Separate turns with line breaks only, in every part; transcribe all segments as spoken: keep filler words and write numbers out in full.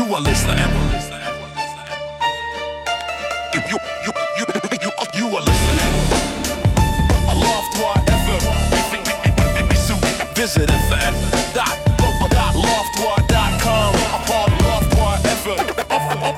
are listening. You, you, you, you, you, you are listening. Loftwire F M. Visit F M dot loftwire dot com. I'm part of Loftwire F M.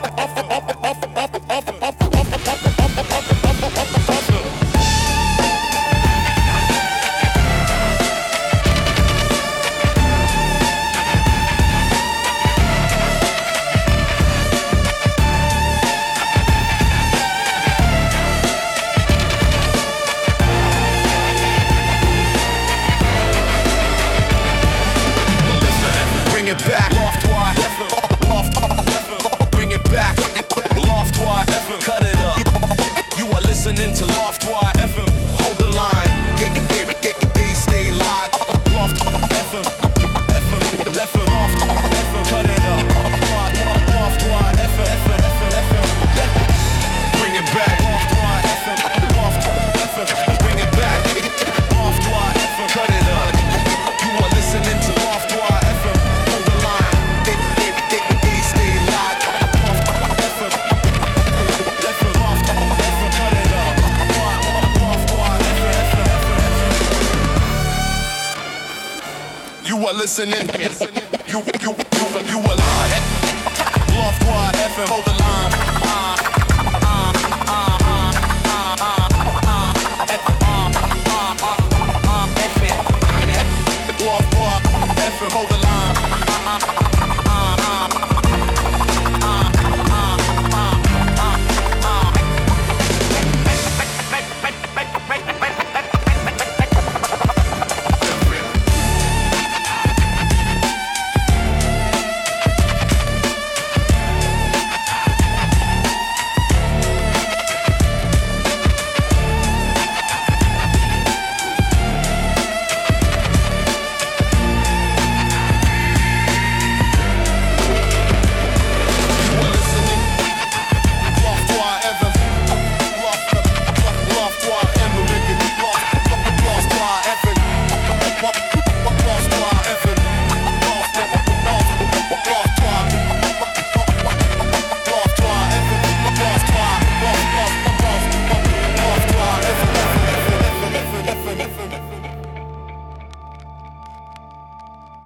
Bring it back, Loftwire F M. Loft, bring it back, Loftwire F M. Cut it up. You are listening to Loftwire F M. Hold the line, get get get get get stay live. Loftwire F M, F M, F M, Loftwire F M. Cut it up. Loftwire F M, F M, F M, F M. Bring it back, Loftwire F M. Loftwire F M. Bring it back, Loftwire F M. Cut it up. You are listening to Loftwire F M. You are listening. You, you, you, you are live. Loftwire F M, hold the line. Uh, uh, uh, uh, uh, uh, uh, uh, uh, uh, F M. Loftwire F M, hold the line.